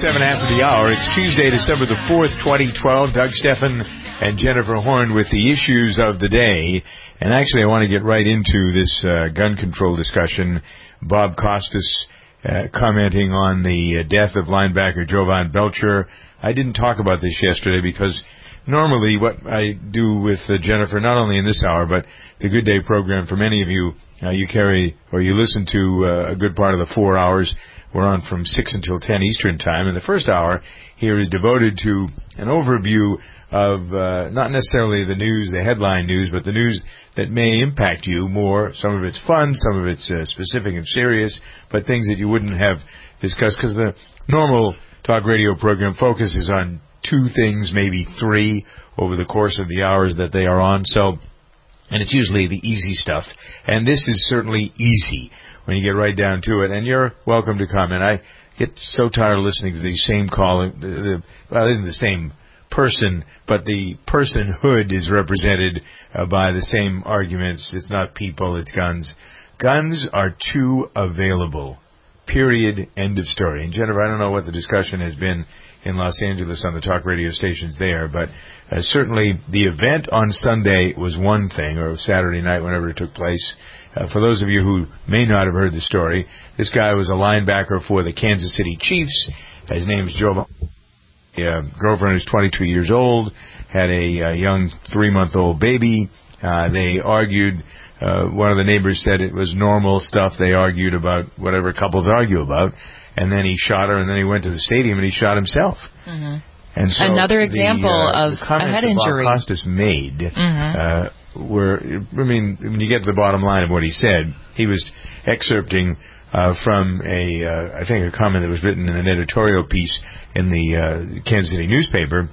27 after the hour. It's Tuesday, December the 4th, 2012. Doug Stephan and Jennifer Horn with the issues of the day. And actually, I want to get right into this gun control discussion. Bob Costas commenting on the death of linebacker Jovan Belcher. I didn't talk about this yesterday because normally what I do with Jennifer, not only in this hour, but the Good Day program, for many of you, you carry or you listen to a good part of the 4 hours. We're on from 6 until 10 Eastern Time. And the first hour here is devoted to an overview of not necessarily the news, the headline news, but the news that may impact you more. Some of it's fun, some of it's specific and serious, but things that you wouldn't have discussed because the normal talk radio program focuses on two things, maybe three, over the course of the hours that they are on. So, and it's usually the easy stuff. And this is certainly easy when you get right down to it. And you're welcome to comment. I get so tired of listening to the same call. Well, it isn't the same person, but the personhood is represented by the same arguments. It's not people, it's guns. Guns are too available. Period. End of story. And Jennifer, I don't know what the discussion has been in Los Angeles on the talk radio stations there, but certainly the event on Sunday was one thing, or Saturday night, whenever it took place. For those of you who may not have heard the story, this guy was a linebacker for the Kansas City Chiefs. His name is Joe. Girlfriend who's 22 years old, had a young 3-month-old baby. They argued. One of the neighbors said it was normal stuff. They argued about whatever couples argue about. And then he shot her, and then he went to the stadium and he shot himself. Mm-hmm. And so another example of a head injury. Bob Costas made were, I mean, when you get to the bottom line of what he said, he was excerpting from I think a comment that was written in an editorial piece in the Kansas City newspaper.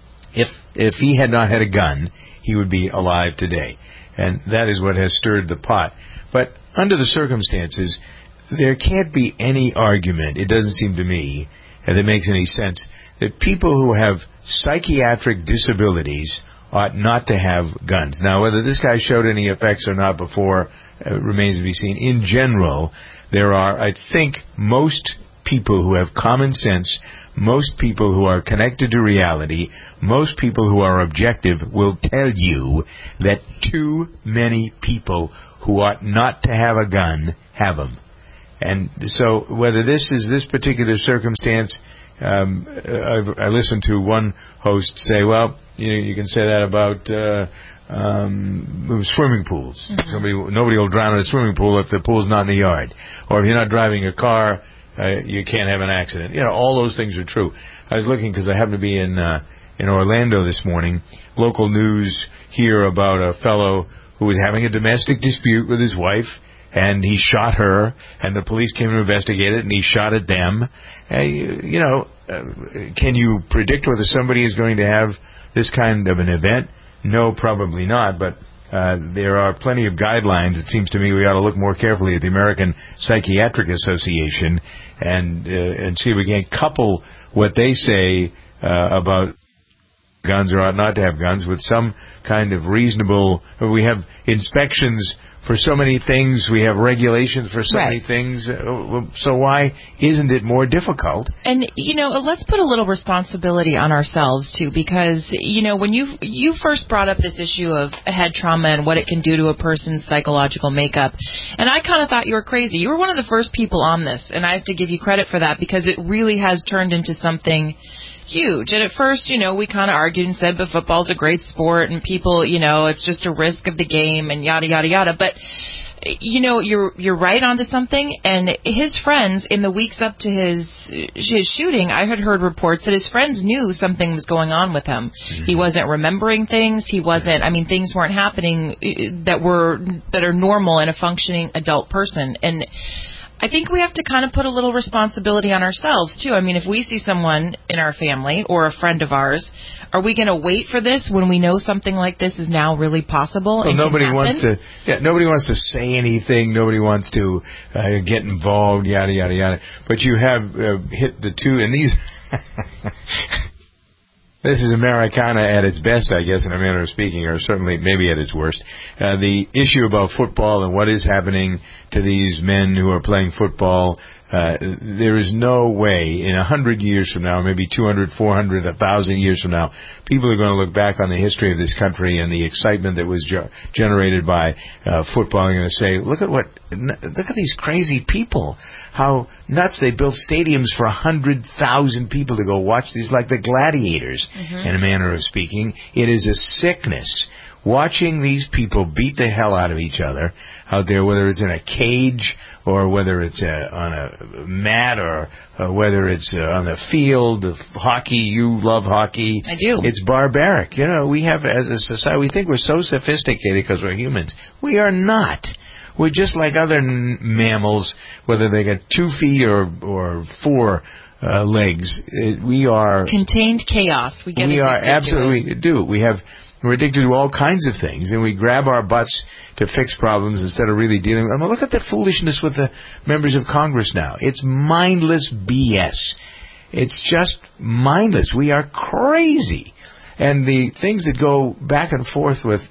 If he had not had a gun, he would be alive today. And that is what has stirred the pot. But under the circumstances, there can't be any argument, it doesn't seem to me, that makes any sense, that people who have psychiatric disabilities ought not to have guns. Now, whether this guy showed any effects or not before remains to be seen. In general, there are, I think, most people who have common sense, most people who are connected to reality, most people who are objective will tell you that too many people who ought not to have a gun have them. And so whether this is this particular circumstance, I listened to one host say, well, you can say that about swimming pools. Mm-hmm. Nobody will drown in a swimming pool if the pool's not in the yard. Or if you're not driving a car, you can't have an accident. All those things are true. I was looking because I happened to be in Orlando this morning. Local news here about a fellow who was having a domestic dispute with his wife, and he shot her, and the police came to investigate it, and he shot at them. Can you predict whether somebody is going to have this kind of an event? No, probably not, but there are plenty of guidelines. It seems to me we ought to look more carefully at the American Psychiatric Association and see if we can couple what they say about guns or ought not to have guns with some kind of reasonable. We have inspections for so many things. We have regulations for so many things. So why isn't it more difficult? And, let's put a little responsibility on ourselves, too, because, when you first brought up this issue of head trauma and what it can do to a person's psychological makeup, and I kind of thought you were crazy. You were one of the first people on this, and I have to give you credit for that because it really has turned into something huge. And at first, we kind of argued and said, but football's a great sport and people, it's just a risk of the game and yada, yada, yada. But, you're right onto something. And his friends, in the weeks up to his shooting, I had heard reports that his friends knew something was going on with him. Mm-hmm. He wasn't remembering things. Things weren't happening that are normal in a functioning adult person. And I think we have to kind of put a little responsibility on ourselves, too. I mean, if we see someone in our family or a friend of ours, are we going to wait for this when we know something like this is now really possible? Well, nobody wants to say anything. Nobody wants to get involved, yada, yada, yada. But you have hit the two, and these... This is Americana at its best, I guess, in a manner of speaking, or certainly maybe at its worst. The issue about football and what is happening to these men who are playing football, There is no way in 100 years from now, maybe 200, 400, 1,000 years from now, people are going to look back on the history of this country and the excitement that was generated by football and going to say, look at these crazy people. How nuts. They built stadiums for 100,000 people to go watch these, like the gladiators, in a manner of speaking. It is a sickness. Watching these people beat the hell out of each other out there, whether it's in a cage or whether it's on a mat or whether it's on the field of hockey. You love hockey. I do. It's barbaric. You know, we have, as a society, we think we're so sophisticated because we're humans. We are not. We're just like other mammals, whether they got 2 feet or 4 legs. We are contained chaos. We are absolutely do. We're addicted to all kinds of things, and we grab our butts to fix problems instead of really dealing with them. I mean, look at the foolishness with the members of Congress now. It's mindless BS. It's just mindless. We are crazy. And the things that go back and forth with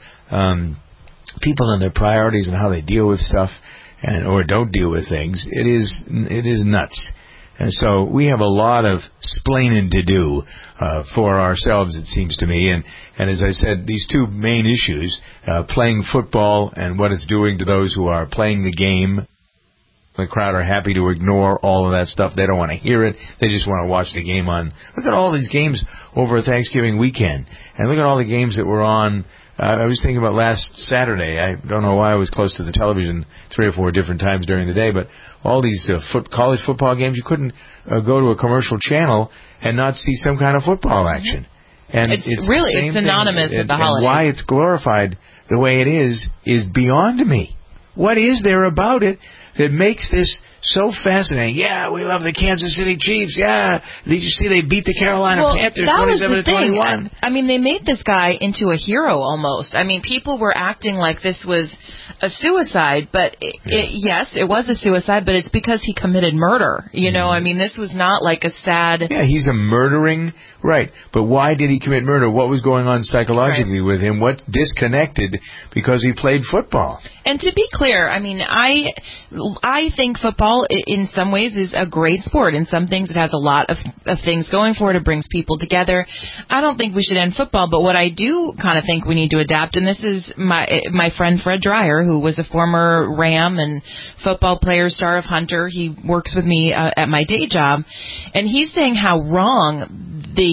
people and their priorities and how they deal with stuff or don't deal with things, it is nuts. And so we have a lot of splaining to do for ourselves, it seems to me. And as I said, these two main issues, playing football and what it's doing to those who are playing the game. The crowd are happy to ignore all of that stuff. They don't want to hear it. They just want to watch the game on. Look at all these games over Thanksgiving weekend. And look at all the games that were on. I was thinking about last Saturday. I don't know why I was close to the television 3 or 4 different times during the day, but all these college football games, you couldn't go to a commercial channel and not see some kind of football action. And it's synonymous with the holiday. And why it's glorified the way it is beyond me. What is there about it that makes this so fascinating? Yeah, we love the Kansas City Chiefs. Yeah, did you see they beat the Carolina Panthers 27-21? I mean, they made this guy into a hero almost. I mean, people were acting like this was a suicide, but yes, it was a suicide, but it's because he committed murder. You know, I mean, this was not like a sad... Yeah, he's a murdering... Right, but why did he commit murder? What was going on psychologically with him? What disconnected because he played football? And to be clear, I mean, I think football in some ways is a great sport. In some things it has a lot of things going for it. It brings people together. I don't think we should end football, but what I do kind of think we need to adapt, and this is my friend Fred Dreyer, who was a former Ram and football player, star of Hunter. He works with me at my day job, and he's saying how wrong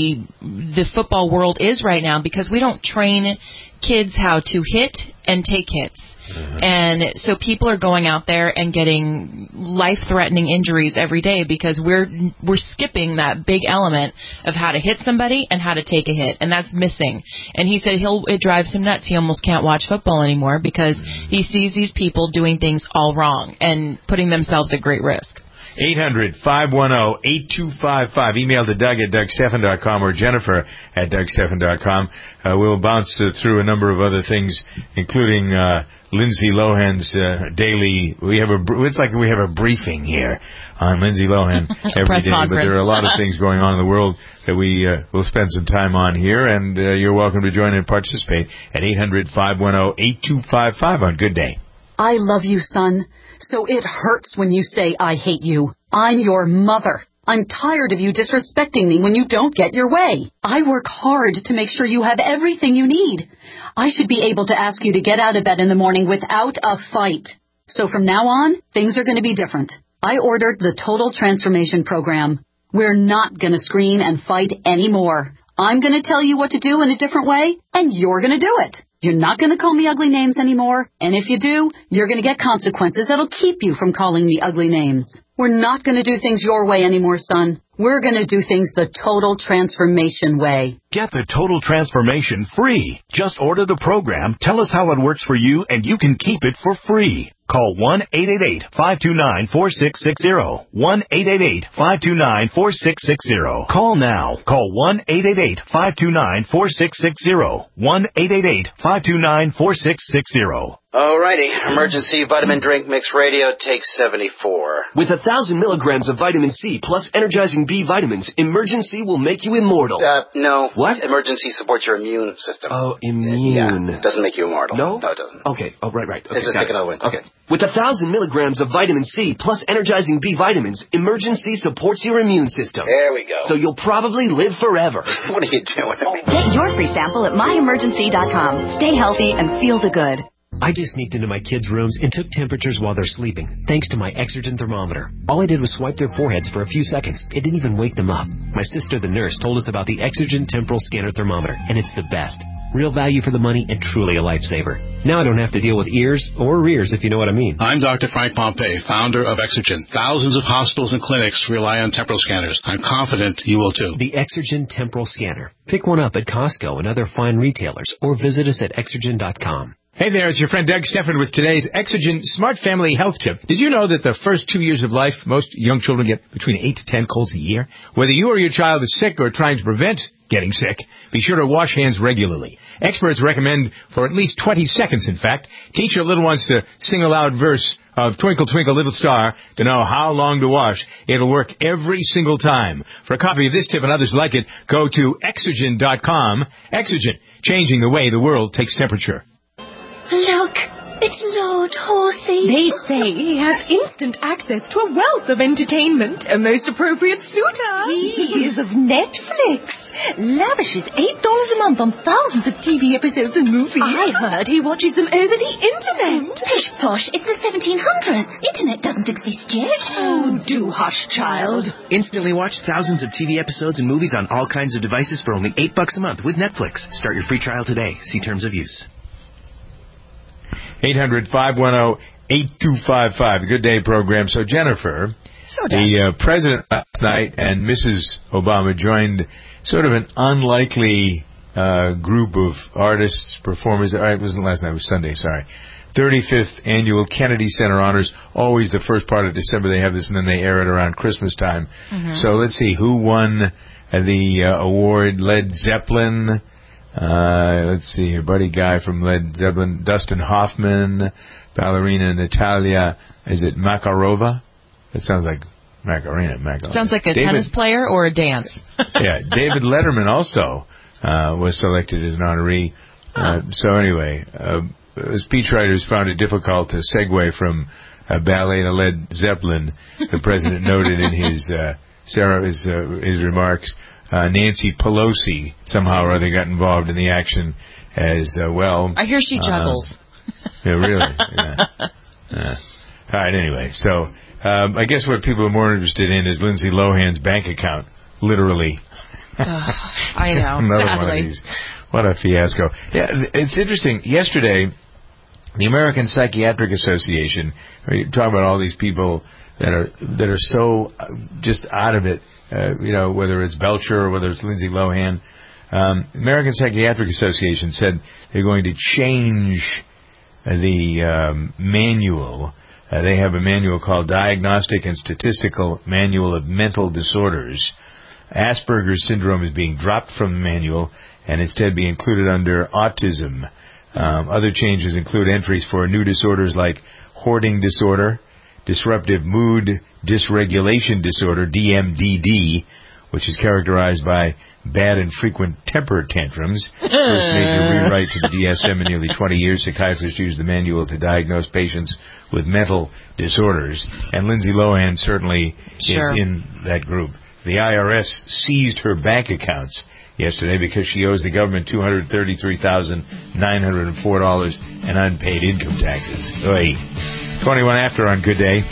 the football world is right now because we don't train kids how to hit and take hits. And so people are going out there and getting life-threatening injuries every day because we're skipping that big element of how to hit somebody and how to take a hit, and that's missing. And he said it drives him nuts. He almost can't watch football anymore because he sees these people doing things all wrong and putting themselves at great risk. 800-510-8255. Email to Doug at DougStephan.com or Jennifer at DougStephan.com. We'll bounce through a number of other things, including Lindsay Lohan's daily. It's like we have a briefing here on Lindsay Lohan every day. But there are a lot of things going on in the world that we will spend some time on here, and you're welcome to join and participate at 800-510-8255 on Good Day. I love you, son. So it hurts when you say I hate you. I'm your mother. I'm tired of you disrespecting me when you don't get your way. I work hard to make sure you have everything you need. I should be able to ask you to get out of bed in the morning without a fight. So from now on, things are going to be different. I ordered the Total Transformation Program. We're not going to scream and fight anymore. I'm going to tell you what to do in a different way, and you're going to do it. You're not going to call me ugly names anymore, and if you do, you're going to get consequences that'll keep you from calling me ugly names. We're not going to do things your way anymore, son. We're going to do things the Total Transformation way. Get the Total Transformation free. Just order the program, tell us how it works for you, and you can keep it for free. Call 1-888-529-4660. 1-888-529-4660. Call now. Call 1-888-529-4660. 1-888-529-4660. Alrighty, emergency vitamin drink mix radio takes 74. With 1,000 milligrams of vitamin C plus energizing B vitamins, Emergency will make you immortal. No. What? Emergency supports your immune system. Oh, immune. Yeah, it doesn't make you immortal. No? No, it doesn't. Okay. Oh, right. Okay, Let's just take another one. Okay. With 1,000 milligrams of vitamin C plus energizing B vitamins, Emergency supports your immune system. There we go. So you'll probably live forever. What are you doing? Get your free sample at myemergency.com. Stay healthy and feel the good. I just sneaked into my kids' rooms and took temperatures while they're sleeping, thanks to my Exergen thermometer. All I did was swipe their foreheads for a few seconds. It didn't even wake them up. My sister, the nurse, told us about the Exergen temporal scanner thermometer, and it's the best. Real value for the money and truly a lifesaver. Now I don't have to deal with ears or rears, if you know what I mean. I'm Dr. Frank Pompey, founder of Exergen. Thousands of hospitals and clinics rely on temporal scanners. I'm confident you will too. The Exergen temporal scanner. Pick one up at Costco and other fine retailers, or visit us at Exergen.com. Hey there, it's your friend Doug Stephan with today's Exergen Smart Family Health Tip. Did you know that the first 2 years of life, most young children get between 8 to 10 colds a year? Whether you or your child is sick or trying to prevent getting sick, be sure to wash hands regularly. Experts recommend for at least 20 seconds, in fact. Teach your little ones to sing a loud verse of Twinkle, Twinkle, Little Star to know how long to wash. It'll work every single time. For a copy of this tip and others like it, go to Exergen.com. Exergen, changing the way the world takes temperature. Look, it's Lord Horsey. They say he has instant access to a wealth of entertainment, a most appropriate suitor. He is of Netflix. Lavishes $8 a month on thousands of TV episodes and movies. I heard he watches them over the internet. Pish posh, it's the 1700s. Internet doesn't exist yet. Oh, do hush, child. Instantly watch thousands of TV episodes and movies on all kinds of devices for only $8 a month with Netflix. Start your free trial today. See terms of use. 800-510-8255, the Good Day program. So, Jennifer, the president last night and Mrs. Obama joined sort of an unlikely group of artists, performers. It wasn't last night, it was Sunday, sorry. 35th Annual Kennedy Center Honors. Always the first part of December they have this, and then they air it around Christmas time. Mm-hmm. So let's see, who won the award? Led Zeppelin. Let's see, your buddy guy from Led Zeppelin, Dustin Hoffman, ballerina Natalia, is it Makarova? It sounds like Macarena. Sounds like a tennis player or a dance. Yeah, David Letterman also was selected as an honoree. So anyway, speechwriters found it difficult to segue from ballet to Led Zeppelin. The president noted in his remarks. Nancy Pelosi somehow or other got involved in the action as well. I hear she juggles. Yeah, really? Yeah. All right, anyway. So I guess what people are more interested in is Lindsay Lohan's bank account, literally. I know, Another sadly. one of these. What a fiasco. Yeah, it's interesting. Yesterday, the American Psychiatric Association, you talk about all these people that are so just out of it, whether it's Belcher or whether it's Lindsay Lohan. American Psychiatric Association said they're going to change the manual. They have a manual called Diagnostic and Statistical Manual of Mental Disorders. Asperger's syndrome is being dropped from the manual and instead be included under autism. Other changes include entries for new disorders like hoarding disorder, disruptive mood dysregulation disorder, DMDD, which is characterized by bad and frequent temper tantrums. First major rewrite to the DSM in nearly 20 years, psychiatrists use the manual to diagnose patients with mental disorders. And Lindsay Lohan certainly is in that group. The IRS seized her bank accounts yesterday because she owes the government $233,904 in unpaid income taxes. Oy. 21 after on Good Day.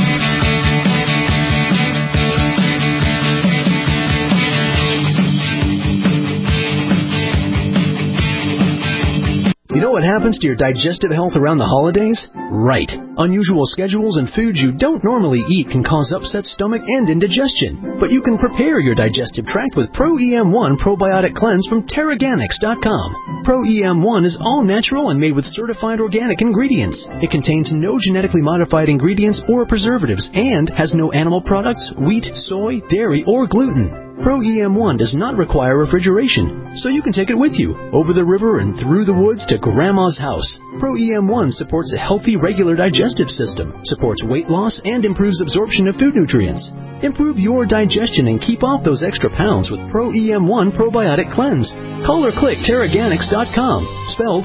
You know what happens to your digestive health around the holidays? Right. Unusual schedules and foods you don't normally eat can cause upset stomach and indigestion. But you can prepare your digestive tract with Pro-EM1 Probiotic Cleanse from Terraganics.com. Pro-EM1 is all natural and made with certified organic ingredients. It contains no genetically modified ingredients or preservatives and has no animal products, wheat, soy, dairy, or gluten. Pro EM1 does not require refrigeration, so you can take it with you, over the river and through the woods to Grandma's house. Pro EM1 supports a healthy, regular digestive system, supports weight loss, and improves absorption of food nutrients. Improve your digestion and keep off those extra pounds with Pro EM1 Probiotic Cleanse. Call or click Teraganix.com, spelled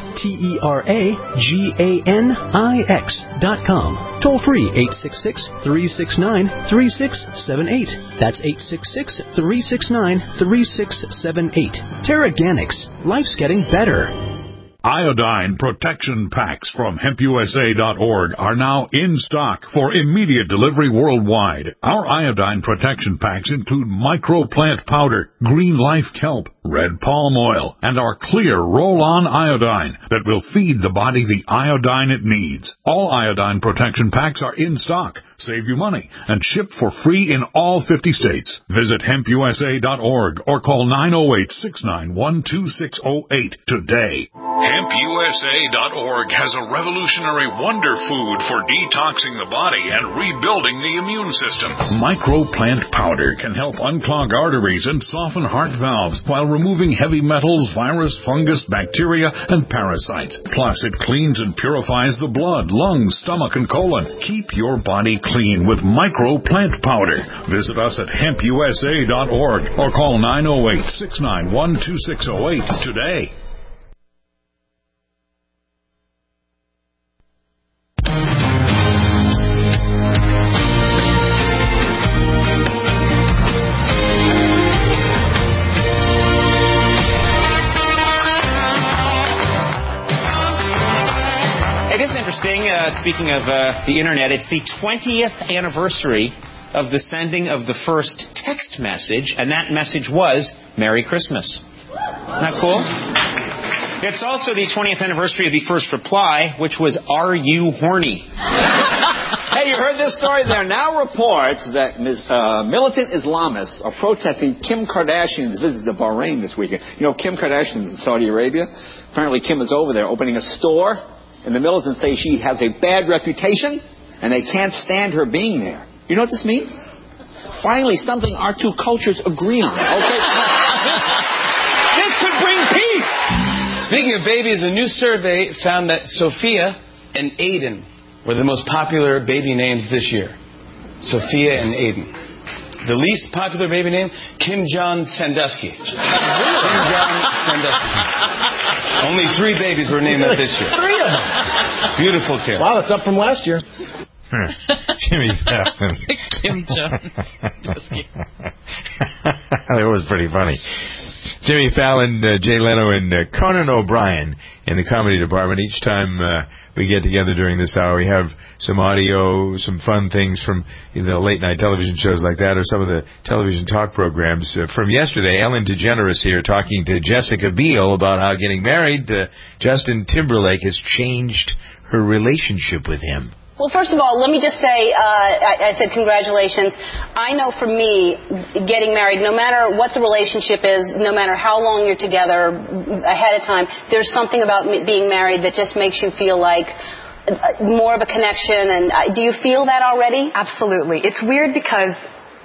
TERAGANIX.com. Toll free 866-369-3678. That's 866-369-3678. Teraganix. Life's getting better. Iodine protection packs from HempUSA.org are now in stock for immediate delivery worldwide. Our iodine protection packs include microplant powder, green life kelp, red palm oil, and our clear roll-on iodine that will feed the body the iodine it needs. All iodine protection packs are in stock, save you money, and shipped for free in all 50 states. Visit HempUSA.org or call 908-691-2608 today. HempUSA.org has a revolutionary wonder food for detoxing the body and rebuilding the immune system. Microplant powder can help unclog arteries and soften heart valves while removing heavy metals, virus, fungus, bacteria, and parasites. Plus, it cleans and purifies the blood, lungs, stomach, and colon. Keep your body clean with Microplant powder. Visit us at HempUSA.org or call 908-691-2608 today. Speaking of the Internet, it's the 20th anniversary of the sending of the first text message, and that message was Merry Christmas. Isn't that cool? It's also the 20th anniversary of the first reply, which was, Are you horny? Hey, you heard this story? There are now reports that militant Islamists are protesting Kim Kardashian's visit to Bahrain this weekend. You know, Kim Kardashian's in Saudi Arabia. Apparently Kim is over there opening a store. And the militants say she has a bad reputation, and they can't stand her being there. You know what this means? Finally, something our two cultures agree on. Okay? This could bring peace. Speaking of babies, a new survey found that Sophia and Aiden were the most popular baby names this year. Sophia and Aiden. The least popular baby name, Kim Jong Sandusky. Kim Jong Sandusky. Only 3 babies were named that this year. 3 of them. Beautiful kid. Wow, that's up from last year. Jimmy Fallon. Kim Jong Sandusky. That was pretty funny. Jimmy Fallon, Jay Leno, and Conan O'Brien in the comedy department. Each time we get together during this hour, we have some audio, some fun things from late-night television shows like that, or some of the television talk programs. From yesterday, Ellen DeGeneres here talking to Jessica Biel about how getting married to Justin Timberlake has changed her relationship with him. Well, first of all, let me just say, I said congratulations. I know for me, getting married, no matter what the relationship is, no matter how long you're together ahead of time, there's something about being married that just makes you feel like more of a connection. And do you feel that already? Absolutely. It's weird because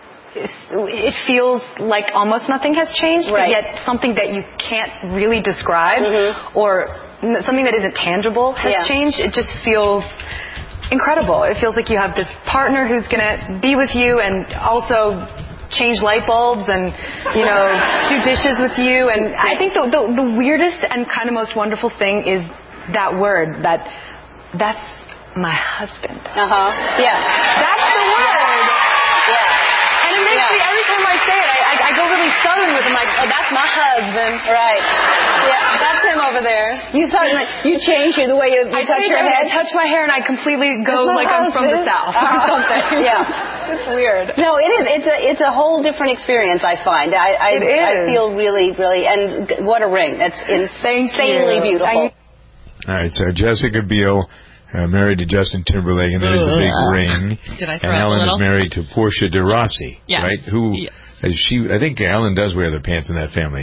it feels like almost nothing has changed, right, but yet something that you can't really describe or something that isn't tangible has changed. It just feels incredible. It feels like you have this partner who's going to be with you and also change light bulbs and, do dishes with you. And I think the weirdest and kind of most wonderful thing is that word, that's my husband. Yeah. That's the word. Yeah. And it makes me, every time I say it, I go really southern with him, like, oh, that's my husband. Right. Yeah, that's him over there. You change the way you touch your head. I touch my hair and I completely go like I'm from the South or something. Yeah. It's weird. No, it is. It's a whole different experience, I find. It is. I feel really, really, and what a ring. That's insanely beautiful. All right, so Jessica Biel married to Justin Timberlake, and there's the big ring. Did I throw and Ellen a little? is married to Portia de Rossi, right? Who, yes. I think Ellen does wear the pants in that family.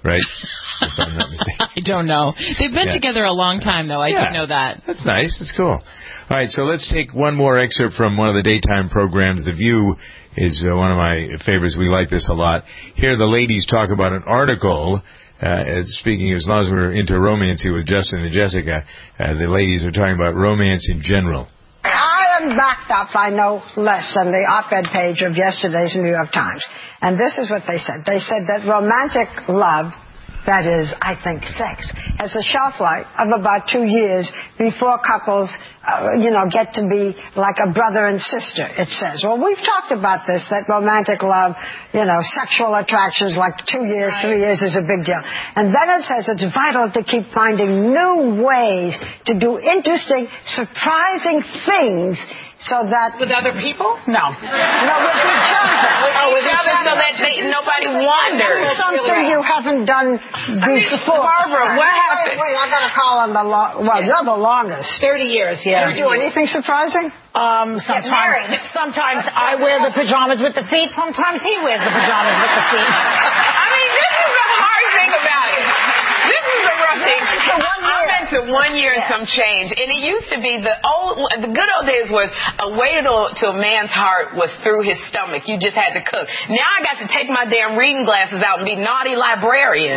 right? If I'm not mistaken. I don't know. They've been together a long time, though. I do know that. That's nice. That's cool. All right, so let's take one more excerpt from one of the daytime programs. The View is one of my favorites. We like this a lot. Here the ladies talk about an article. Speaking, as long as we're into romance here with Justin and Jessica, the ladies are talking about romance in general. I am backed up by no less than the op-ed page of yesterday's New York Times. And this is what they said. They said that romantic love, that is, I think, sex, has a shelf life of about 2 years before couples, get to be like a brother and sister, it says. Well, we've talked about this, that romantic love, sexual attractions like 2 years, 3 years is a big deal. And then it says it's vital to keep finding new ways to do interesting, surprising things so that... With other people? No. No, with each other. With each other so that nobody wonders. Something you haven't done before. Barbara, what happened? Wait, I got to call on the you're the longest. 30 years, yeah. Do you do anything surprising? Sometimes I wear the pajamas with the feet. Sometimes he wears the pajamas with the feet. I mean, this is the hard thing about it. This is the rough thing. I've been to 1 year and some change, and it used to be the good old days was a way to a man's heart was through his stomach. You just had to cook. Now I got to take my damn reading glasses out and be naughty librarian.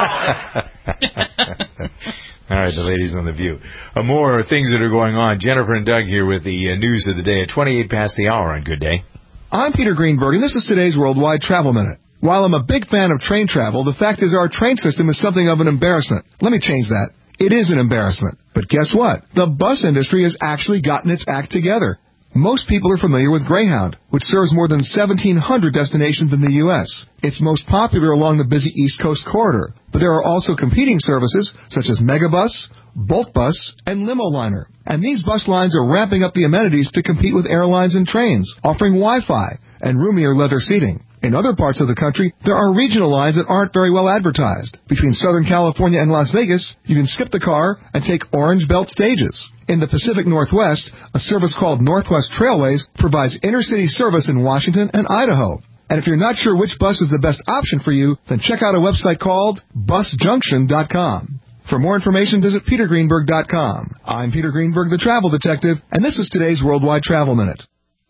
All right, the ladies on The View. More things that are going on. Jennifer and Doug here with the news of the day at 28 past the hour on Good Day. I'm Peter Greenberg, and this is today's Worldwide Travel Minute. While I'm a big fan of train travel, the fact is our train system is something of an embarrassment. Let me change that. It is an embarrassment. But guess what? The bus industry has actually gotten its act together. Most people are familiar with Greyhound, which serves more than 1,700 destinations in the U.S. It's most popular along the busy East Coast corridor, but there are also competing services such as Megabus, Boltbus, and Limoliner. And these bus lines are ramping up the amenities to compete with airlines and trains, offering Wi-Fi and roomier leather seating. In other parts of the country, there are regional lines that aren't very well advertised. Between Southern California and Las Vegas, you can skip the car and take Orange Belt stages. In the Pacific Northwest, a service called Northwest Trailways provides inner-city service in Washington and Idaho. And if you're not sure which bus is the best option for you, then check out a website called busjunction.com. For more information, visit petergreenberg.com. I'm Peter Greenberg, the Travel Detective, and this is today's Worldwide Travel Minute.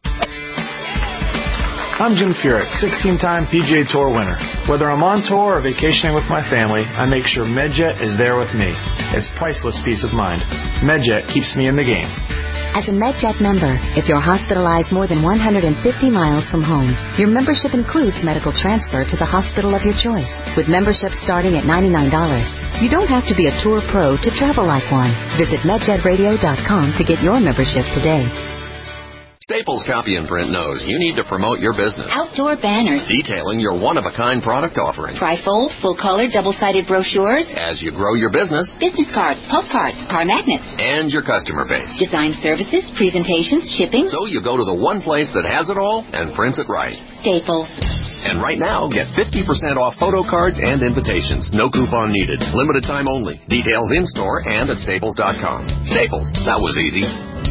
I'm Jim Furyk, 16-time PGA Tour winner. Whether I'm on tour or vacationing with my family, I make sure MedJet is there with me. It's priceless peace of mind. MedJet keeps me in the game. As a MedJet member, if you're hospitalized more than 150 miles from home, your membership includes medical transfer to the hospital of your choice. With membership starting at $99, you don't have to be a tour pro to travel like one. Visit MedJetRadio.com to get your membership today. Staples Copy and Print knows you need to promote your business. Outdoor banners. Detailing your one-of-a-kind product offering. Trifold, full-color, double-sided brochures. As you grow your business. Business cards, postcards, car magnets. And your customer base. Design services, presentations, shipping. So you go to the one place that has it all and prints it right. Staples. And right now, get 50% off photo cards and invitations. No coupon needed. Limited time only. Details in-store and at Staples.com. Staples. That was easy.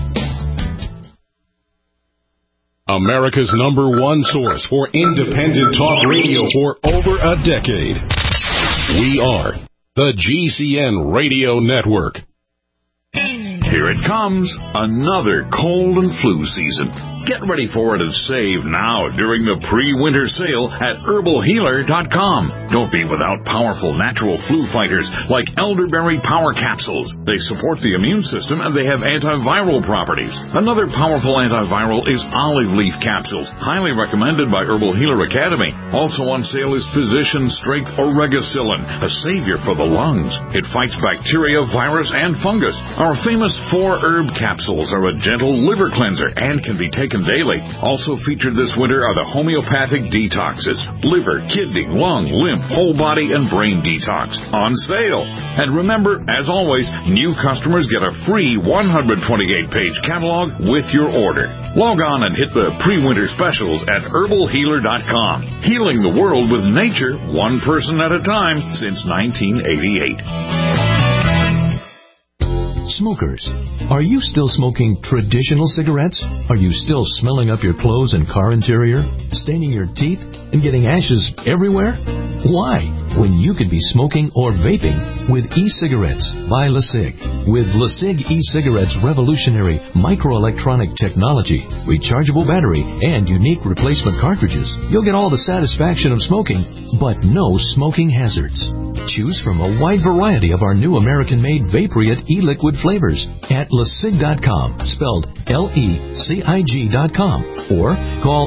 America's #1 source for independent talk radio for over a decade. We are the GCN Radio Network. Here it comes, another cold and flu season. Get ready for it and save now during the pre-winter sale at HerbalHealer.com. Don't be without powerful natural flu fighters like elderberry power capsules. They support the immune system and they have antiviral properties. Another powerful antiviral is olive leaf capsules, highly recommended by Herbal Healer Academy. Also on sale is Physician Strength Oregacillin, a savior for the lungs. It fights bacteria, virus, and fungus. Our famous 4-herb capsules are a gentle liver cleanser and can be taken daily. Also featured this winter are the homeopathic detoxes, liver, kidney, lung, lymph, whole body, and brain detox on sale. And remember, as always, new customers get a free 128-page catalog with your order. Log on and hit the pre-winter specials at HerbalHealer.com. Healing the world with nature, one person at a time since 1988. Smokers, are you still smoking traditional cigarettes? Are you still smelling up your clothes and car interior, staining your teeth, and getting ashes everywhere? Why, when you could be smoking or vaping with e-cigarettes by LeSig? With LeSig e-cigarettes' revolutionary microelectronic technology, rechargeable battery, and unique replacement cartridges, you'll get all the satisfaction of smoking, but no smoking hazards. Choose from a wide variety of our new American-made Vaporite e-liquid flavors at LeSig.com, spelled LECIG.com, or call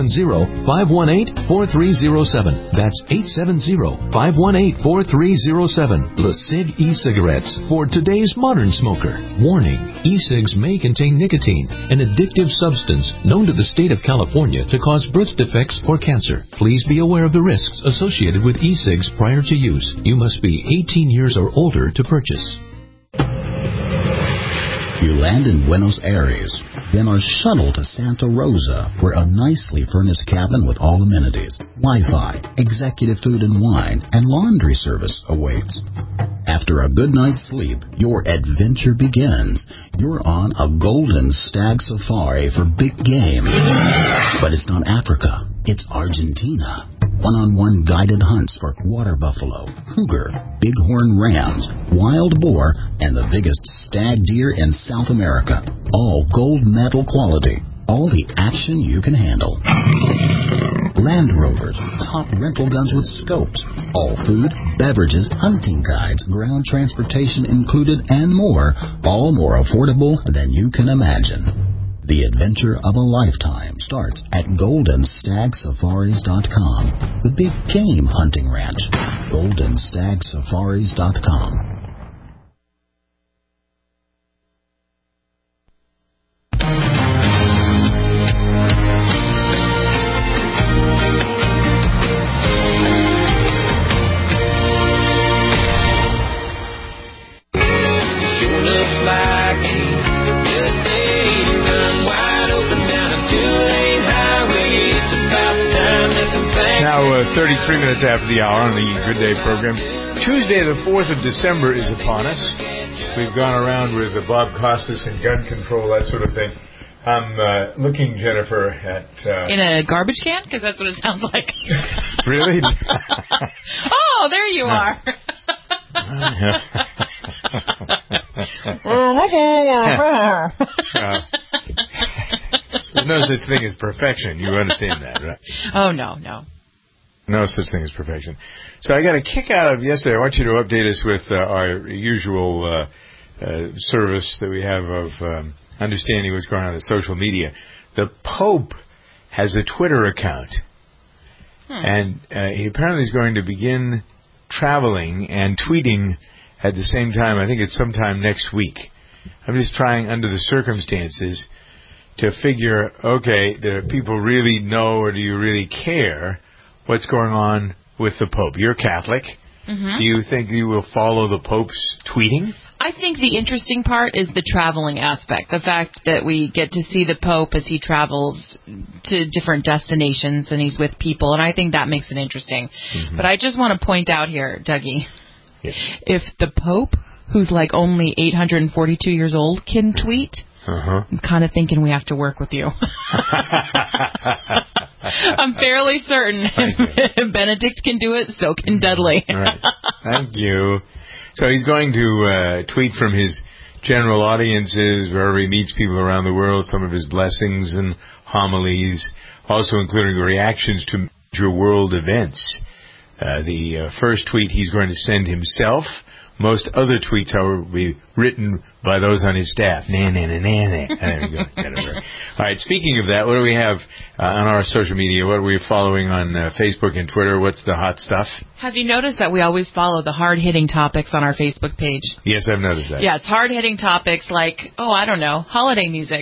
870-518-4307. That's 870-518-4307. LeSig e-cigarettes for today's modern smoker. Warning, e-cigs may contain nicotine, an addictive substance known to the state of California to cause birth defects or cancer. Please be aware of the risks associated with e-cigs prior to use. You must be 18 years or older to purchase. You land in Buenos Aires, then are shuttled to Santa Rosa, where a nicely furnished cabin with all amenities, Wi-Fi, executive food and wine, and laundry service awaits. After a good night's sleep, your adventure begins. You're on a golden stag safari for big game. But it's not Africa, it's Argentina. One-on-one guided hunts for water buffalo, cougar, bighorn rams, wild boar, and the biggest stag deer in South America. All gold medal quality. All the action you can handle. Land Rovers, top rental guns with scopes. All food, beverages, hunting guides, ground transportation included, and more. All more affordable than you can imagine. The adventure of a lifetime starts at GoldenStagSafaris.com. The big game hunting ranch. GoldenStagSafaris.com. Now, 33 minutes after the hour on the Good Day program. Tuesday, the 4th of December is upon us. We've gone around with Bob Costas and gun control, that sort of thing. I'm looking, Jennifer, at... in a garbage can? Because that's what it sounds like. Really? Oh, there you are. There's no such thing as perfection. You understand that, right? Oh, no. No such thing as perfection. So I got a kick out of yesterday. I want you to update us with our usual service that we have of understanding what's going on in social media. The Pope has a Twitter account. And he apparently is going to begin traveling and tweeting at the same time. I think it's sometime next week. I'm just trying, under the circumstances, to figure, okay, do people really know or do you really care what's going on with the Pope? You're Catholic. Mm-hmm. Do you think you will follow the Pope's tweeting? I think the interesting part is the traveling aspect. The fact that we get to see the Pope as he travels to different destinations and he's with people, and I think that makes it interesting. Mm-hmm. But I just want to point out here, Dougie, if the Pope, who's like only 842 years old, can tweet... I'm kind of thinking we have to work with you. I'm fairly certain if Benedict can do it, so can Dudley. Right. Thank you. So he's going to tweet from his general audiences, wherever he meets people around the world, some of his blessings and homilies, also including reactions to major world events. The first tweet he's going to send himself. Most other tweets, however, will be written by those on his staff. There we go. All right, speaking of that, what do we have on our social media? What are we following on Facebook and Twitter? What's the hot stuff? Have you noticed that we always follow the hard-hitting topics on our Facebook page? Yes, I've noticed that. Yes, hard-hitting topics like, holiday music.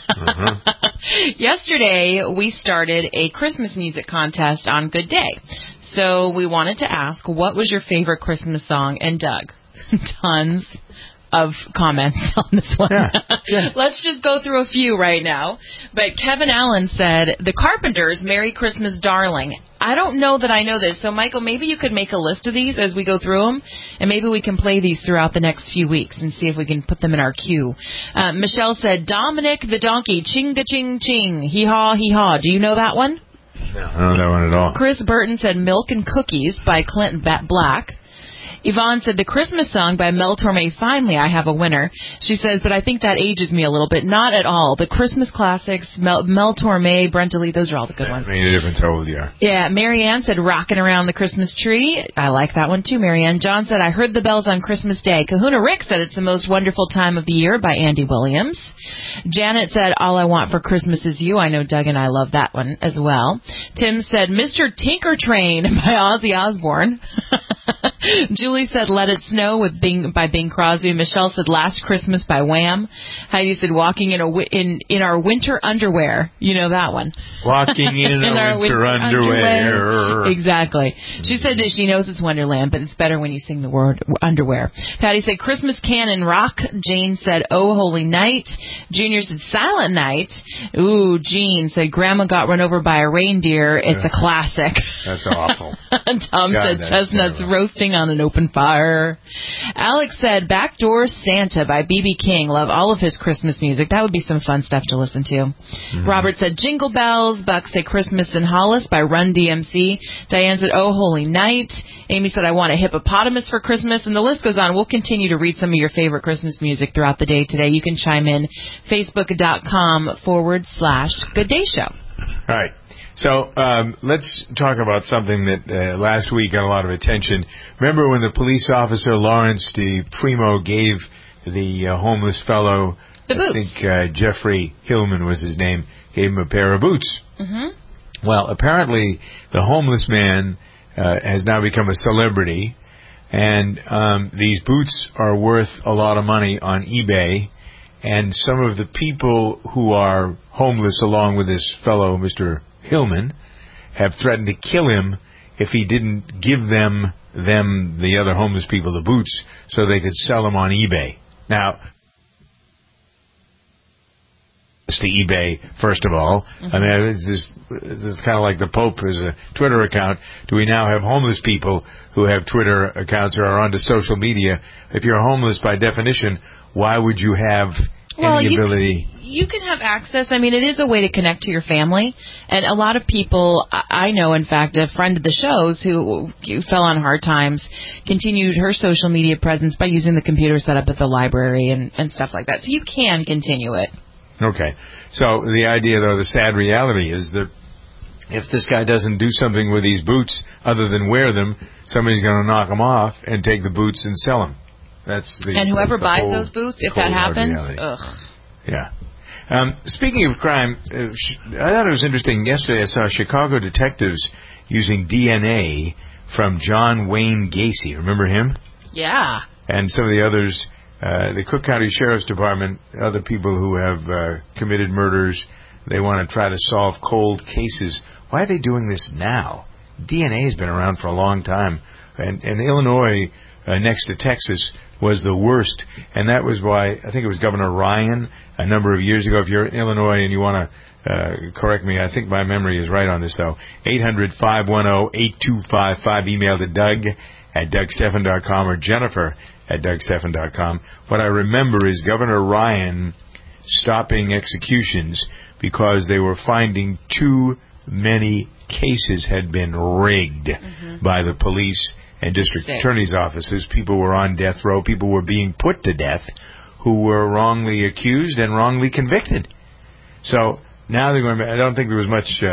Yesterday, we started a Christmas music contest on Good Day. So we wanted to ask, what was your favorite Christmas song? And Doug, tons of comments on this one. Yeah. Let's just go through a few right now. But Kevin Allen said, The Carpenters' Merry Christmas, Darling. I don't know that I know this. So, Michael, maybe you could make a list of these as we go through them, and maybe we can play these throughout the next few weeks and see if we can put them in our queue. Michelle said, Dominic the Donkey, ching-da-ching-ching, hee-haw. Do you know that one? No, I don't know that one at all. Chris Burton said, Milk and Cookies by Clint Black. Yvonne said, the Christmas song by Mel Torme, Finally I Have a Winner. She says, but I think that ages me a little bit. Not at all. The Christmas classics, Mel Torme, Brent Lee, those are all the good ones. Made a difference how old you are. Yeah, Marianne said, Rockin' Around the Christmas Tree. I like that one too, Marianne. John said, I heard the bells on Christmas Day. Kahuna Rick said, It's the Most Wonderful Time of the Year by Andy Williams. Janet said, All I Want for Christmas Is You. I know Doug and I love that one as well. Tim said, Mr. Tinker Train by Ozzy Osbourne. Julie said, Let It Snow by Bing Crosby. Michelle said, Last Christmas by Wham. Heidi said, Walking in our winter underwear. You know that one. Walking in our winter underwear. Exactly. She said that she knows it's Wonderland, but it's better when you sing the word underwear. Patty said, Christmas Canon Rock. Jane said, Oh Holy Night. Junior said, Silent Night. Ooh, Jean said, Grandma Got Run Over by a Reindeer. It's a classic. That's awful. Tom said, Chestnuts Roasting on an Open Fire. Alex said, Backdoor Santa by B.B. King. Love all of his Christmas music. That would be some fun stuff to listen to. Mm-hmm. Robert said, Jingle Bells. Buck said, Christmas in Hollis by Run DMC. Diane said, Oh Holy Night. Amy said, I want a hippopotamus for Christmas. And the list goes on. We'll continue to read some of your favorite Christmas music throughout the day today. You can chime in Facebook.com/Good Day Show. All right. So let's talk about something that last week got a lot of attention. Remember when the police officer Lawrence DiPrimo gave the homeless fellow, the boots. I think Jeffrey Hillman was his name, gave him a pair of boots. Mm-hmm. Well, apparently the homeless man has now become a celebrity, and these boots are worth a lot of money on eBay. And some of the people who are homeless, along with this fellow, Mr. Hillman, have threatened to kill him if he didn't give them, the other homeless people, the boots, so they could sell them on eBay. Now, it's the eBay, first of all. Mm-hmm. I mean, this is kind of like the Pope has a Twitter account. Do we now have homeless people who have Twitter accounts or are onto social media? If you're homeless, by definition, why would you have any ability? You can have access. I mean, it is a way to connect to your family. And a lot of people, I know, in fact, a friend of the show's who fell on hard times, continued her social media presence by using the computer set up at the library and stuff like that. So you can continue it. Okay. So the idea, though, the sad reality is that if this guy doesn't do something with these boots other than wear them, somebody's going to knock them off and take the boots and sell them. And whoever buys those boots, if that happens, yeah. Speaking of crime, I thought it was interesting. Yesterday I saw Chicago detectives using DNA from John Wayne Gacy. Remember him? Yeah. And some of the others, the Cook County Sheriff's Department, other people who have committed murders, they want to try to solve cold cases. Why are they doing this now? DNA has been around for a long time. And Illinois, next to Texas, was the worst, and that was why I think it was Governor Ryan a number of years ago. If you're in Illinois and you want to correct me, I think my memory is right on this, though. 800-510-8255. Email to Doug@DougStephan.com or Jennifer@DougStephan.com. What I remember is Governor Ryan stopping executions because they were finding too many cases had been rigged by the police and district attorney's offices. People were on death row. People were being put to death who were wrongly accused and wrongly convicted. So now they're going. I don't think there was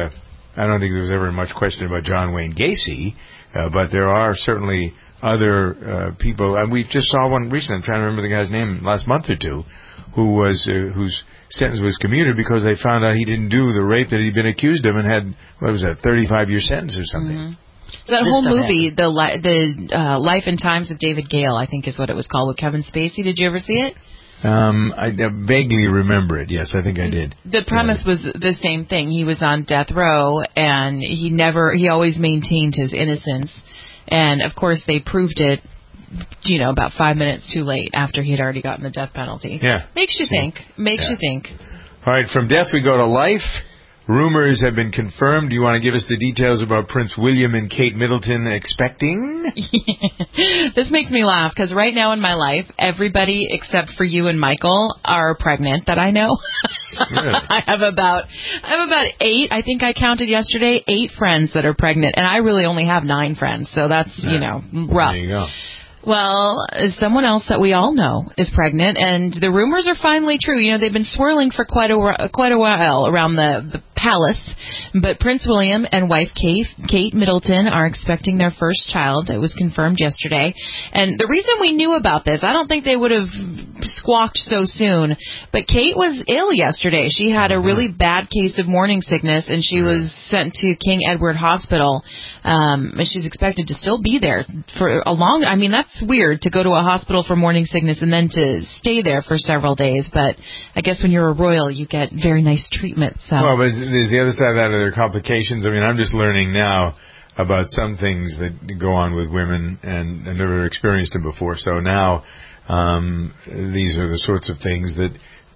ever much question about John Wayne Gacy, but there are certainly other people. And we just saw one recently. I'm trying to remember the guy's name last month or two, whose sentence was commuted because they found out he didn't do the rape that he'd been accused of and had 35-year sentence or something. Mm-hmm. So that whole movie, the Life and Times of David Gale, I think is what it was called, with Kevin Spacey. Did you ever see it? I vaguely remember it. Yes, I think I did. The premise was the same thing. He was on death row, and he always maintained his innocence. And of course, they proved it, about 5 minutes too late after he had already gotten the death penalty. Yeah. Makes you think. Makes you think. All right, from death we go to life. rumors have been confirmed. Do you want to give us the details about Prince William and Kate Middleton expecting? This makes me laugh because right now in my life, everybody except for you and Michael are pregnant that I know. Really? I have about 8. I think I counted yesterday 8 friends that are pregnant, and I really only have 9 friends. So that's rough. There you go. Well, someone else that we all know is pregnant, and the rumors are finally true. You know, they've been swirling for quite a while around the palace, but Prince William and wife Kate Middleton are expecting their first child. It was confirmed yesterday. And the reason we knew about this, I don't think they would have squawked so soon, but Kate was ill yesterday. She had a really bad case of morning sickness, and she was sent to King Edward Hospital. And she's expected to still be there for a long... I mean, that's weird to go to a hospital for morning sickness and then to stay there for several days, but I guess when you're a royal, you get very nice treatment. So. Well, but the other side of that are their complications. I mean, I'm just learning now about some things that go on with women, and I never experienced them before. So now these are the sorts of things that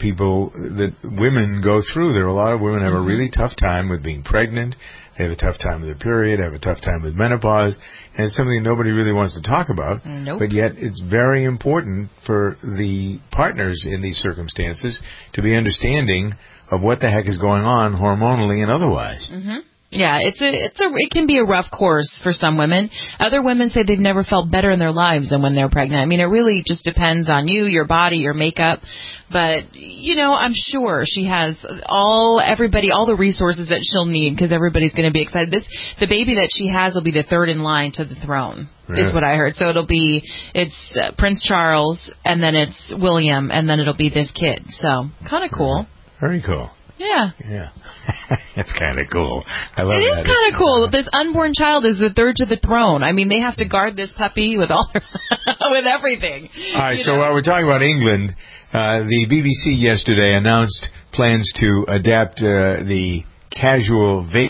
women go through. There are a lot of women who have a really tough time with being pregnant. They have a tough time with their period, have a tough time with menopause, and it's something nobody really wants to talk about. Nope. But yet it's very important for the partners in these circumstances to be understanding of what the heck is going on hormonally and otherwise. Mm-hmm. Yeah, it can be a rough course for some women. Other women say they've never felt better in their lives than when they're pregnant. I mean, it really just depends on you, your body, your makeup. But, I'm sure she has all the resources that she'll need because everybody's going to be excited. The baby that she has will be the third in line to the throne, is what I heard. So it's Prince Charles, and then it's William, and then it'll be this kid. So, kind of cool. Very cool. Yeah. Yeah. That's kind of cool. I love it. It is kind of cool. This unborn child is the third to the throne. I mean, they have to guard this puppy with with everything. All right, so while we're talking about England, the BBC yesterday announced plans to adapt the Casual Vape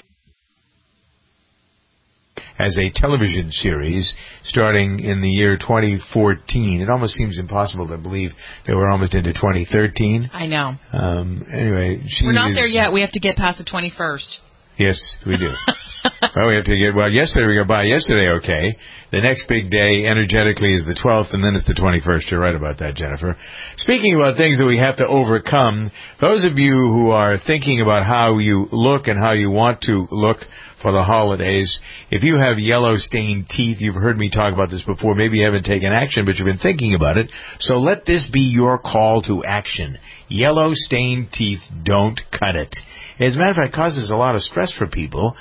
as a television series starting in the year 2014. It almost seems impossible to believe that we're almost into 2013. I know. Anyway, we're not there yet. We have to get past the 21st. Yes, we do. Well, we have to yesterday we got by yesterday, okay. The next big day, energetically, is the 12th, and then it's the 21st. You're right about that, Jennifer. Speaking about things that we have to overcome, those of you who are thinking about how you look and how you want to look for the holidays, if you have yellow-stained teeth, you've heard me talk about this before, maybe you haven't taken action, but you've been thinking about it, so let this be your call to action. Yellow-stained teeth, don't cut it. As a matter of fact, it causes a lot of stress for people.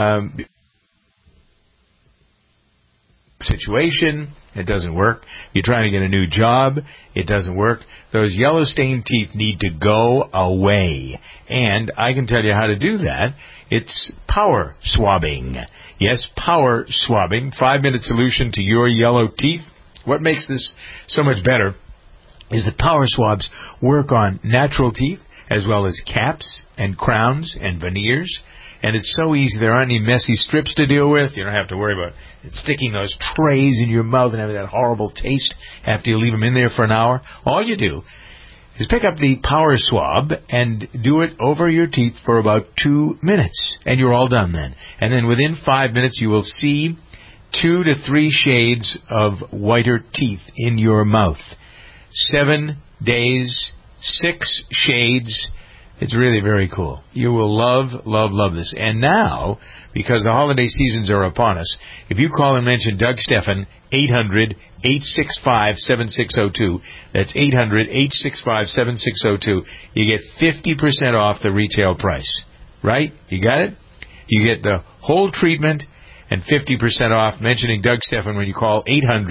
Situation, it doesn't work. You're trying to get a new job, it doesn't work. Those yellow-stained teeth need to go away. And I can tell you how to do that. It's power swabbing. Yes, power swabbing. 5-minute solution to your yellow teeth. What makes this so much better is that power swabs work on natural teeth as well as caps and crowns and veneers. And it's so easy. There aren't any messy strips to deal with. You don't have to worry about sticking those trays in your mouth and having that horrible taste after you leave them in there for an hour. All you do is pick up the power swab and do it over your teeth for about 2 minutes. And you're all done then. And then within 5 minutes you will see 2 to 3 shades of whiter teeth in your mouth. 7 days, 6 shades. It's really very cool. You will love, love, love this. And now, because the holiday seasons are upon us, if you call and mention Doug Stephan, 800-865-7602, that's 800-865-7602, you get 50% off the retail price. Right? You got it? You get the whole treatment and 50% off mentioning Doug Stephan when you call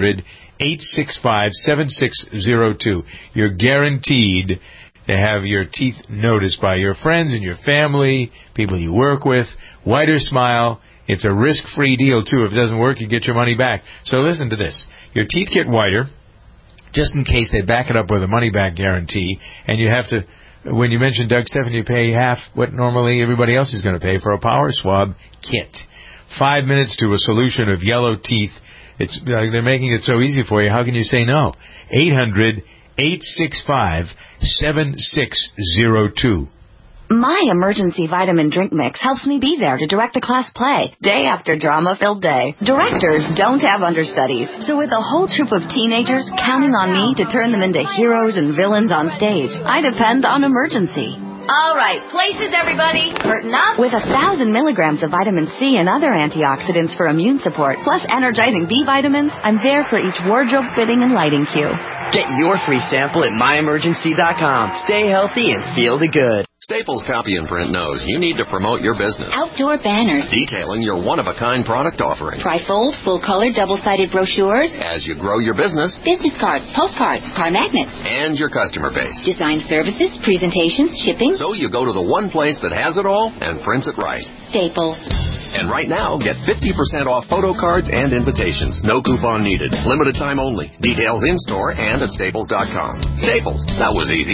800-865-7602. You're guaranteed to have your teeth noticed by your friends and your family, people you work with. Whiter smile. It's a risk-free deal, too. If it doesn't work, you get your money back. So listen to this. Your teeth get whiter, just in case they back it up with a money-back guarantee, and you have to, when you mention Doug Stephan, you pay half what normally everybody else is going to pay for a power swab kit. 5 minutes to a solution of yellow teeth. They're making it so easy for you. How can you say no? 800-865-7602. My emergency vitamin drink mix helps me be there to direct the class play, day after drama-filled day. Directors don't have understudies, so with a whole troop of teenagers counting on me to turn them into heroes and villains on stage, I depend on Emergency. All right, places, everybody. Curtain up. With 1,000 milligrams of vitamin C and other antioxidants for immune support, plus energizing B vitamins, I'm there for each wardrobe fitting and lighting cue. Get your free sample at myemergency.com. Stay healthy and feel the good. Staples Copy and Print knows you need to promote your business. Outdoor banners. Detailing your one-of-a-kind product offering. Trifold, full-color, double-sided brochures. As you grow your business. Business cards, postcards, card magnets. And your customer base. Design services, presentations, shipping. So you go to the one place that has it all and prints it right. Staples. And right now, get 50% off photo cards and invitations. No coupon needed. Limited time only. Details in-store and at Staples.com. Staples. That was easy.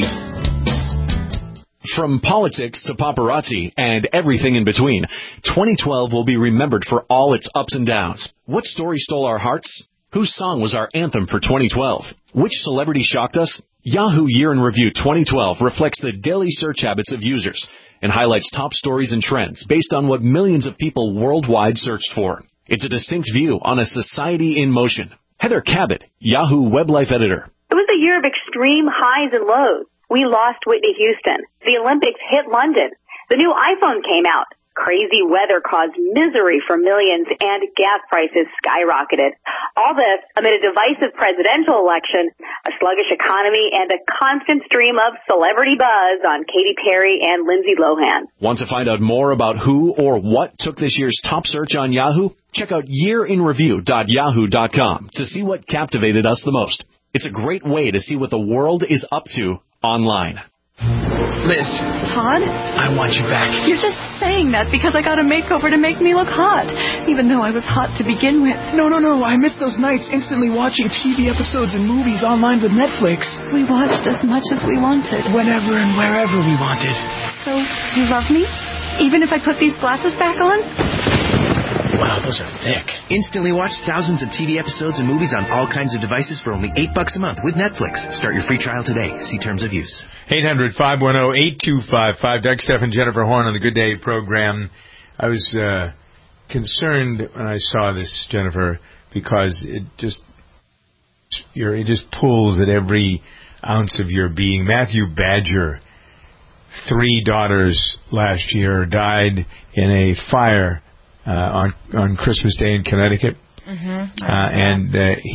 From politics to paparazzi and everything in between, 2012 will be remembered for all its ups and downs. What story stole our hearts? Whose song was our anthem for 2012? Which celebrity shocked us? Yahoo Year in Review 2012 reflects the daily search habits of users and highlights top stories and trends based on what millions of people worldwide searched for. It's a distinct view on a society in motion. Heather Cabot, Yahoo Web Life Editor. It was a year of extreme highs and lows. We lost Whitney Houston. The Olympics hit London. The new iPhone came out. Crazy weather caused misery for millions, and gas prices skyrocketed. All this amid a divisive presidential election, a sluggish economy, and a constant stream of celebrity buzz on Katy Perry and Lindsay Lohan. Want to find out more about who or what took this year's top search on Yahoo? Check out yearinreview.yahoo.com to see what captivated us the most. It's a great way to see what the world is up to online. Liz. Todd? I want you back. You're just saying that because I got a makeover to make me look hot, even though I was hot to begin with. No. I miss those nights instantly watching TV episodes and movies online with Netflix. We watched as much as we wanted. Whenever and wherever we wanted. So, you love me? Even if I put these glasses back on? Wow, those are thick. Instantly watch thousands of TV episodes and movies on all kinds of devices for only $8 a month with Netflix. Start your free trial today. See terms of use. 800-510-8255. Doug, Stephan, Jennifer Horn on the Good Day program. I was concerned when I saw this, Jennifer, because it just pulls at every ounce of your being. Matthew Badger, 3 daughters last year, died in a fire on Christmas Day in Connecticut, and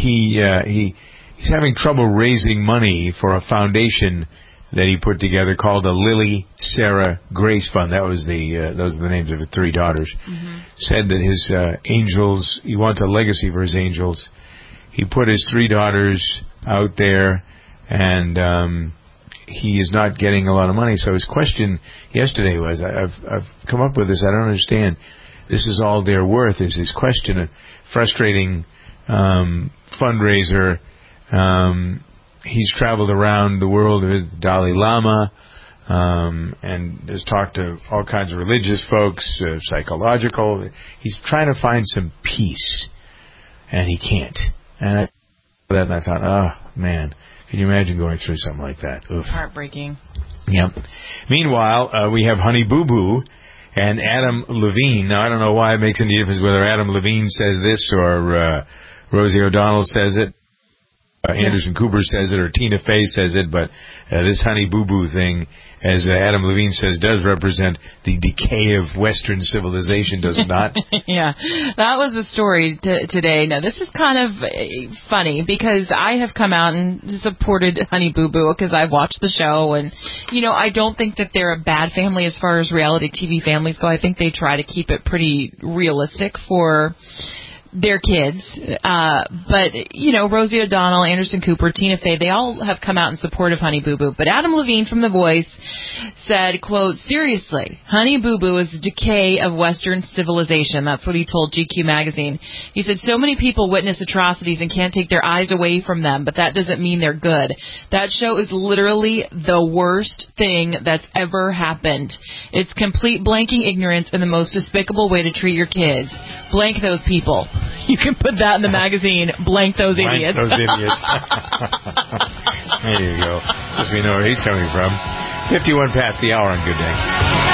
he's having trouble raising money for a foundation that he put together called the Lily Sarah Grace Fund. That was those are the names of his 3 daughters. Said that his angels, he wants a legacy for his angels. He put his 3 daughters out there, and he is not getting a lot of money. So his question yesterday was, I've come up with this. I don't understand. This is all they're worth, is his question. A frustrating fundraiser. He's traveled around the world with the Dalai Lama and has talked to all kinds of religious folks, psychological. He's trying to find some peace, and he can't. And I thought, oh, man, can you imagine going through something like that? Oof. Heartbreaking. Yep. Meanwhile, we have Honey Boo Boo and Adam Levine. Now, I don't know why it makes any difference whether Adam Levine says this or Rosie O'Donnell says it, Anderson Cooper says it, or Tina Fey says it, but this Honey Boo Boo thing, as Adam Levine says, does represent the decay of Western civilization, does it not? Yeah, that was the story today. Now, this is kind of funny because I have come out and supported Honey Boo Boo because I've watched the show, and, I don't think that they're a bad family as far as reality TV families go. I think they try to keep it pretty realistic for their kids, but Rosie O'Donnell, Anderson Cooper, Tina Fey, they all have come out in support of Honey Boo Boo. But Adam Levine from The Voice said, quote, seriously, Honey Boo Boo is a decay of Western civilization. That's what he told GQ magazine. He said, so many people witness atrocities and can't take their eyes away from them, but that doesn't mean they're good. That show is literally the worst thing that's ever happened. It's complete blanking ignorance and the most despicable way to treat your kids. Blank those people. You can put that in the magazine. Blank those idiots. Blank those idiots. There you go. Because we know where he's coming from. 51 past the hour on Good Day.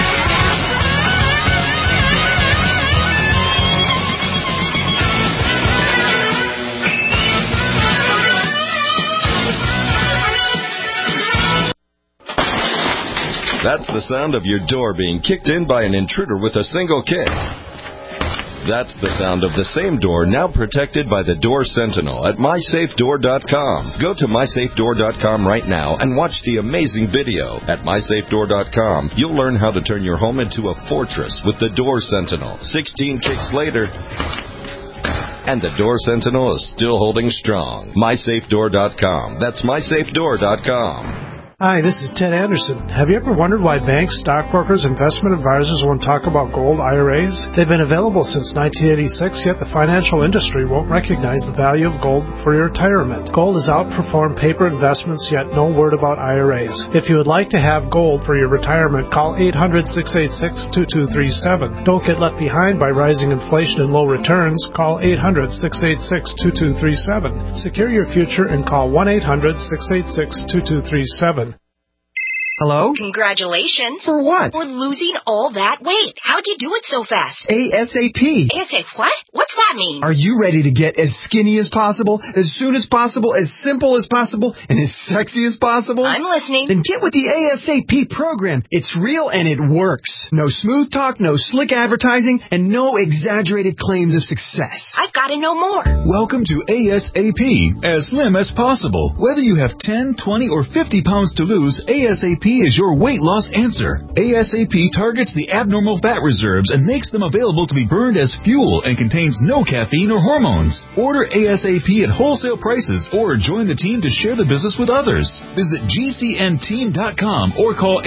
That's the sound of your door being kicked in by an intruder with a single kick. That's the sound of the same door now protected by the Door Sentinel at MySafeDoor.com. Go to MySafeDoor.com right now and watch the amazing video. At MySafeDoor.com, you'll learn how to turn your home into a fortress with the Door Sentinel. 16 kicks later, and the Door Sentinel is still holding strong. MySafeDoor.com. That's MySafeDoor.com. Hi, this is Ted Anderson. Have you ever wondered why banks, stockbrokers, investment advisors won't talk about gold IRAs? They've been available since 1986, yet the financial industry won't recognize the value of gold for your retirement. Gold has outperformed paper investments, yet no word about IRAs. If you would like to have gold for your retirement, call 800-686-2237. Don't get left behind by rising inflation and low returns. Call 800-686-2237. Secure your future and call 1-800-686-2237. Hello? Congratulations. For what? For losing all that weight. How'd you do it so fast? ASAP. ASAP what? What's that mean? Are you ready to get as skinny as possible, as soon as possible, as simple as possible, and as sexy as possible? I'm listening. Then get with the ASAP program. It's real and it works. No smooth talk, no slick advertising, and no exaggerated claims of success. I've got to know more. Welcome to ASAP, as slim as possible. Whether you have 10, 20, or 50 pounds to lose, ASAP is your weight loss answer. ASAP targets the abnormal fat reserves and makes them available to be burned as fuel and contains no caffeine or hormones. Order ASAP at wholesale prices or join the team to share the business with others. Visit GCNteam.com or call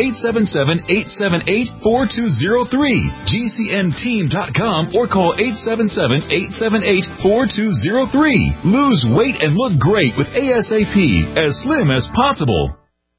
877-878-4203. GCNteam.com or call 877-878-4203. Lose weight and look great with ASAP, as slim as possible.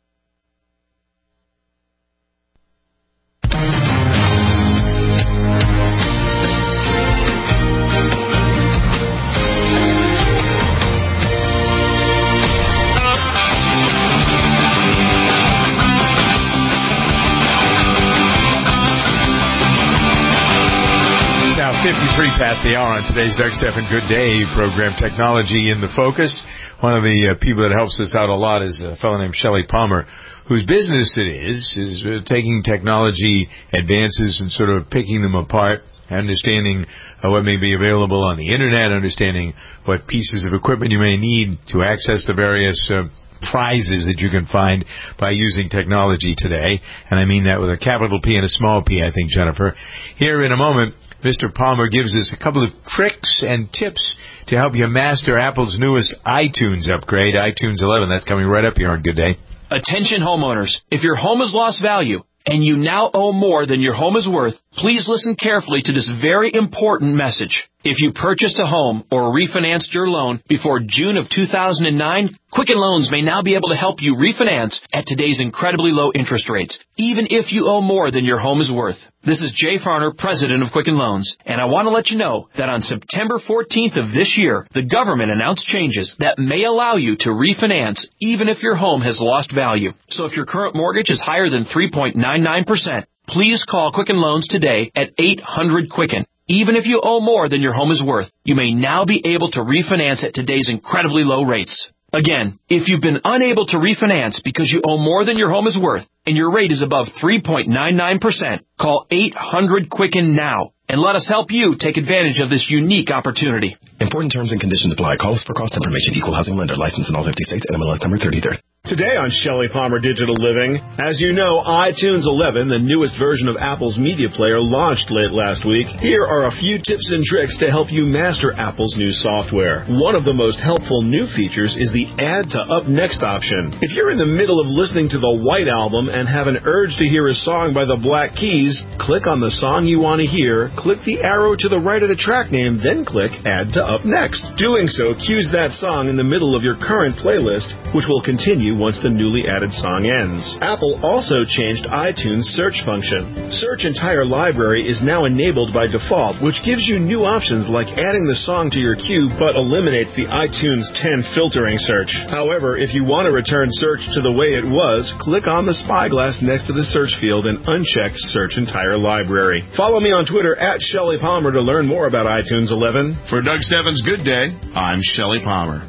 Now 53 past the hour on today's Doug Stephan Good Day program, Technology in the Focus. One of the people that helps us out a lot is a fellow named Shelley Palmer, whose business it is taking technology advances and sort of picking them apart, understanding what may be available on the Internet, understanding what pieces of equipment you may need to access the various prizes that you can find by using technology today. And I mean that with a capital P and a small p, I think, Jennifer. Here in a moment, Mr. Palmer gives us a couple of tricks and tips to help you master Apple's newest iTunes upgrade, iTunes 11. That's coming right up here on Good Day. Attention homeowners. If your home has lost value and you now owe more than your home is worth, please listen carefully to this very important message. If you purchased a home or refinanced your loan before June of 2009, Quicken Loans may now be able to help you refinance at today's incredibly low interest rates, even if you owe more than your home is worth. This is Jay Farner, president of Quicken Loans, and I want to let you know that on September 14th of this year, the government announced changes that may allow you to refinance even if your home has lost value. So if your current mortgage is higher than 3.99%, please call Quicken Loans today at 800-QUICKEN. Even if you owe more than your home is worth, you may now be able to refinance at today's incredibly low rates. Again, if you've been unable to refinance because you owe more than your home is worth and your rate is above 3.99%, call 800-QUICKEN now and let us help you take advantage of this unique opportunity. Important terms and conditions apply. Call us for cost information. Equal housing lender. License in all 50 states. NMLS number 33. Today on Shelley Palmer Digital Living, as you know, iTunes 11, the newest version of Apple's media player, launched late last week. Here are a few tips and tricks to help you master Apple's new software. One of the most helpful new features is the Add to Up Next option. If you're in the middle of listening to the White Album and have an urge to hear a song by the Black Keys, click on the song you want to hear, click the arrow to the right of the track name, then click Add to Up Next. Doing so cues that song in the middle of your current playlist, which will continue continue once the newly added song ends. Apple also changed iTunes search function. Search Entire Library is now enabled by default, which gives you new options like adding the song to your queue but eliminates the iTunes 10 filtering search. However, if you want to return search to the way it was, click on the spyglass next to the search field and uncheck Search Entire Library. Follow me on Twitter at Shelley Palmer to learn more about iTunes 11. For Doug Steffens' Good Day, I'm Shelley Palmer.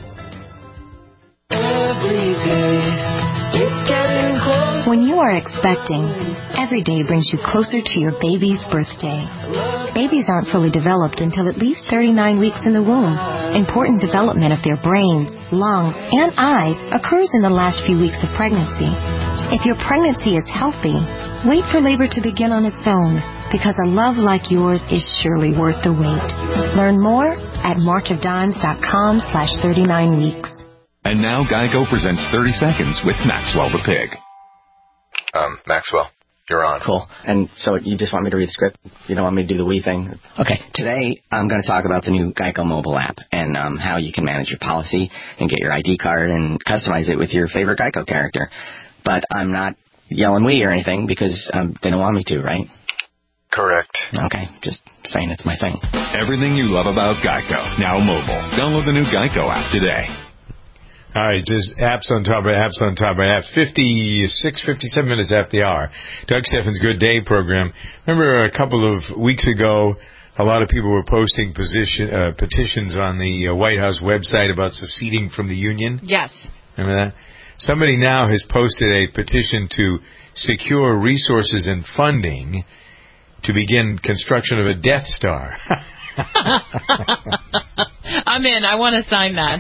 Every day, it's getting close. When you are expecting, every day brings you closer to your baby's birthday. Babies aren't fully developed until at least 39 weeks in the womb. Important development of their brains, lungs, and eyes occurs in the last few weeks of pregnancy. If your pregnancy is healthy, wait for labor to begin on its own, because a love like yours is surely worth the wait. Learn more at marchofdimes.com/39 weeks. And now Geico presents 30 Seconds with Maxwell the Pig. Maxwell, you're on. Cool. And so you just want me to read the script? You don't want me to do the wee thing? Okay. Today, I'm going to talk about the new Geico mobile app and how you can manage your policy and get your ID card and customize it with your favorite Geico character. But I'm not yelling wee or anything because they don't want me to, right? Correct. Okay. Just saying it's my thing. Everything you love about Geico, now mobile. Download the new Geico app today. All right, just apps on top of apps on top of apps. 57 minutes after the hour. Doug Steffens' Good Day program. Remember a couple of weeks ago, a lot of people were posting petitions on the White House website about seceding from the Union? Yes. Remember that? Somebody now has posted a petition to secure resources and funding to begin construction of a Death Star. I'm in. I want to sign that.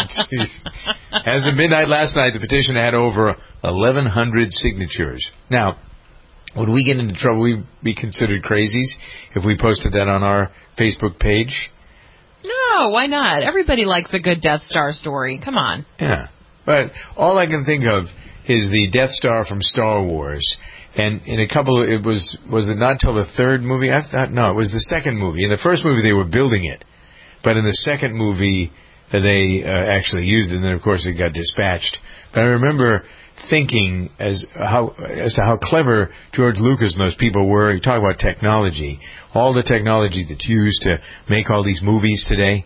As of midnight last night, the petition had over 1,100 signatures. Now, would we get into trouble? We'd be considered crazies if we posted that on our Facebook page? No, why not? Everybody likes a good Death Star story. Come on. Yeah. But all I can think of is the Death Star from Star Wars. And in a couple of, was it not till the third movie? I thought, no, it was the second movie. In the first movie, they were building it. But in the second movie, they actually used it, and then, of course, it got dispatched. But I remember thinking as to how clever George Lucas and those people were. You talk about technology. All the technology that's used to make all these movies today.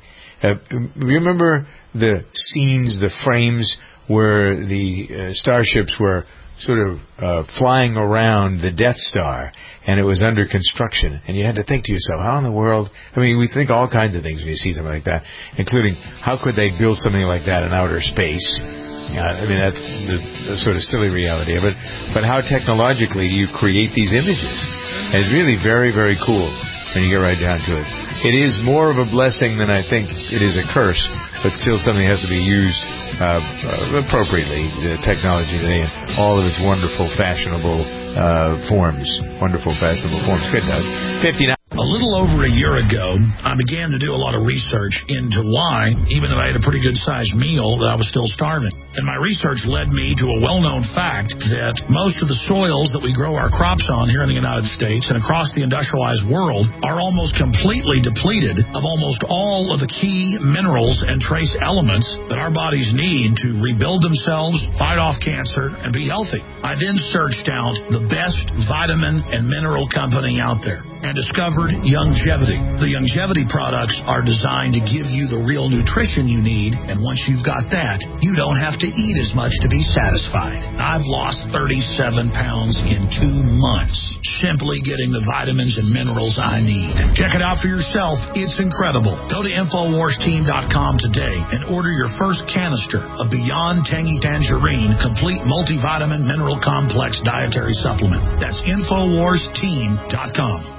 Remember the scenes, the frames where the starships were sort of flying around the Death Star, and it was under construction, and you had to think to yourself, how in the world, I mean, we think all kinds of things when you see something like that, including how could they build something like that in outer space? I mean, that's the sort of silly reality of it, but how technologically do you create these images? And it's really very, very cool when you get right down to it. It is more of a blessing than I think it is a curse, but still something that has to be used appropriately, the technology today in all of its wonderful, fashionable forms. Wonderful, fashionable forms. Good, Doug. 59. A little over a year ago, I began to do a lot of research into why, even though I had a pretty good-sized meal, that I was still starving. And my research led me to a well-known fact that most of the soils that we grow our crops on here in the United States and across the industrialized world are almost completely depleted of almost all of the key minerals and trace elements that our bodies need to rebuild themselves, fight off cancer, and be healthy. I then searched out the best vitamin and mineral company out there and discovered Youngevity. The Youngevity products are designed to give you the real nutrition you need, and once you've got that, you don't have to eat as much to be satisfied. I've lost 37 pounds in 2 months, simply getting the vitamins and minerals I need. Check it out for yourself. It's incredible. Go to InfoWarsTeam.com today and order your first canister of Beyond Tangy Tangerine Complete Multivitamin Mineral Complex Dietary Supplement. That's InfoWarsTeam.com.